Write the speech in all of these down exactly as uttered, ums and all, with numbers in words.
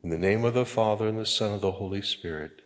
In the name of the Father, and the Son, and the Holy Spirit.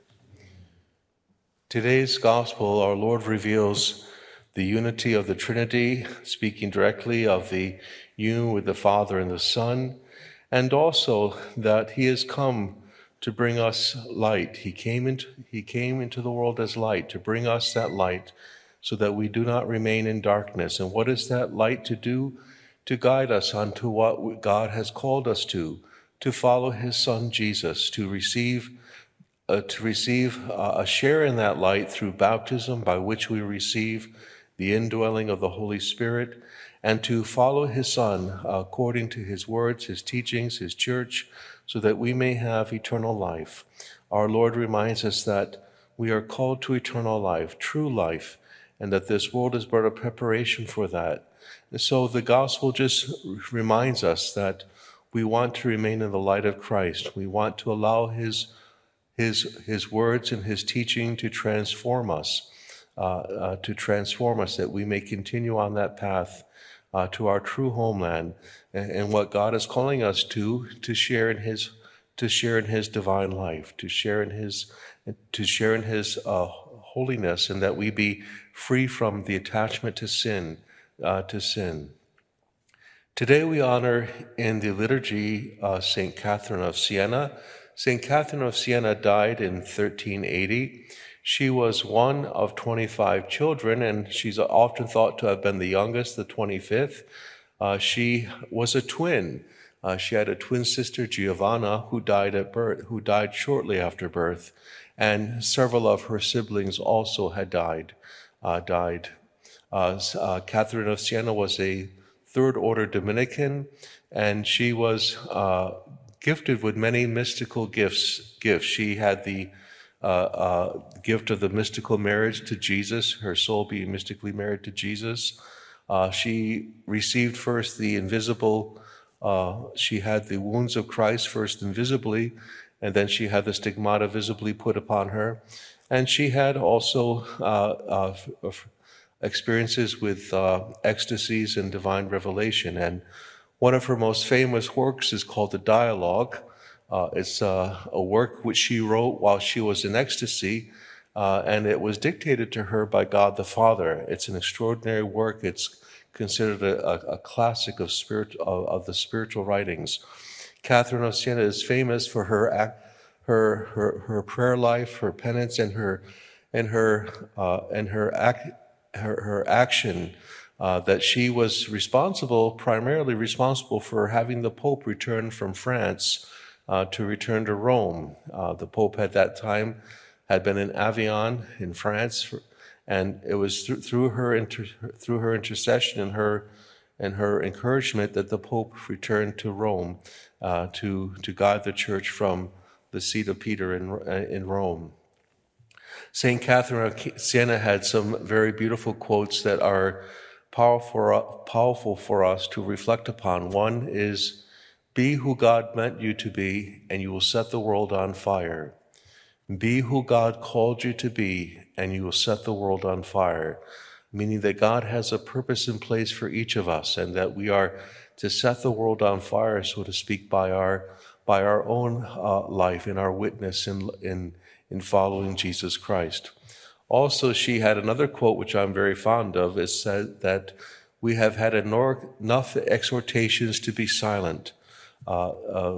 Today's Gospel, our Lord reveals the unity of the Trinity, speaking directly of the union with the Father and the Son, and also that He has come to bring us light. He came into, he came into the world as light, to bring us that light so that we do not remain in darkness. And what is that light to do? To guide us unto what God has called us to, to follow His Son Jesus, to receive uh, to receive uh, a share in that light through baptism, by which we receive the indwelling of the Holy Spirit, and to follow His Son according to His words, His teachings, His church, so that we may have eternal life. Our Lord reminds us that we are called to eternal life, true life, and that this world is but a preparation for that. And so the gospel just reminds us that we want to remain in the light of Christ. We want to allow His, His, His words and His teaching to transform us, uh, uh, to transform us, that we may continue on that path uh, to our true homeland, and, and what God is calling us to, to share in His, to share in His divine life, to share in His, to share in His uh, holiness, and that we be free from the attachment to sin, uh, to sin. Today we honor in the liturgy uh, Saint Catherine of Siena. Saint Catherine of Siena died in thirteen eighty. She was one of twenty-five children, and she's often thought to have been the youngest, the twenty-fifth. Uh, she was a twin. Uh, she had a twin sister, Giovanna, who died at birth, who died shortly after birth, and several of her siblings also had died. Uh, died. Uh, uh, Catherine of Siena was a third order Dominican, and she was uh, gifted with many mystical gifts. Gifts. She had the uh, uh, gift of the mystical marriage to Jesus, her soul being mystically married to Jesus. Uh, she received first the invisible, uh, she had the wounds of Christ first invisibly, and then she had the stigmata visibly put upon her. And she had also uh, uh, experiences with uh, ecstasies and divine revelation. And one of her most famous works is called the Dialogue. Uh, it's uh, a work which she wrote while she was in ecstasy, uh, and it was dictated to her by God the Father. It's an extraordinary work. It's considered a, a, a classic of, spirit, of, of the spiritual writings. Catherine of Siena is famous for her act, her her her prayer life, her penance, and her and her uh, and her act. Her, her action, uh, that she was responsible, primarily responsible for having the Pope return from France uh, to return to Rome. Uh, the Pope at that time had been in Avignon in France, for, and it was th- through her inter- through her intercession and her and her encouragement that the Pope returned to Rome uh, to to guide the Church from the seat of Peter in in Rome. Saint Catherine of Siena had some very beautiful quotes that are powerful, powerful for us to reflect upon. One is, "Be who God meant you to be, and you will set the world on fire. Be who God called you to be, and you will set the world on fire." Meaning that God has a purpose in place for each of us, and that we are to set the world on fire, so to speak, by our by our own uh, life, in our witness in in in following Jesus Christ. Also, she had another quote, which I'm very fond of. It said that we have had enough exhortations to be silent. Uh, uh,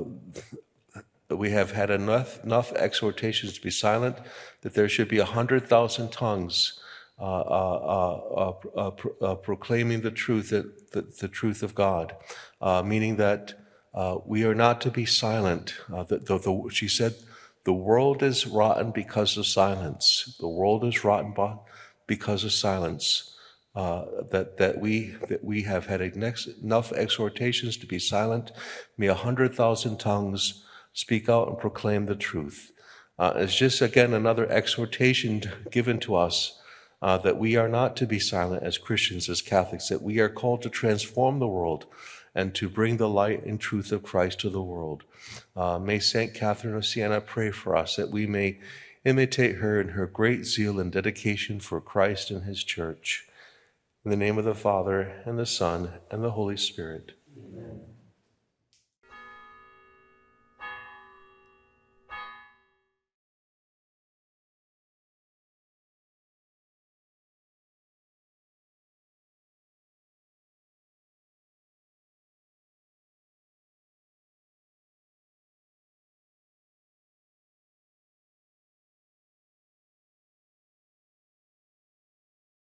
we have had enough, enough exhortations to be silent, that there should be a hundred thousand tongues uh, uh, uh, uh, pro- uh, proclaiming the truth, that, the, the truth of God, uh, meaning that uh, we are not to be silent. Uh, the, the, the, she said, "The world is rotten because of silence. The world is rotten because of silence." Uh, that that we that we have had enough exhortations to be silent. May a hundred thousand tongues speak out and proclaim the truth. Uh, it's just again another exhortation given to us uh, that we are not to be silent as Christians, as Catholics. That we are called to transform the world and to bring the light and truth of Christ to the world. Uh, may Saint Catherine of Siena pray for us, that we may imitate her in her great zeal and dedication for Christ and His Church. In the name of the Father, and the Son, and the Holy Spirit.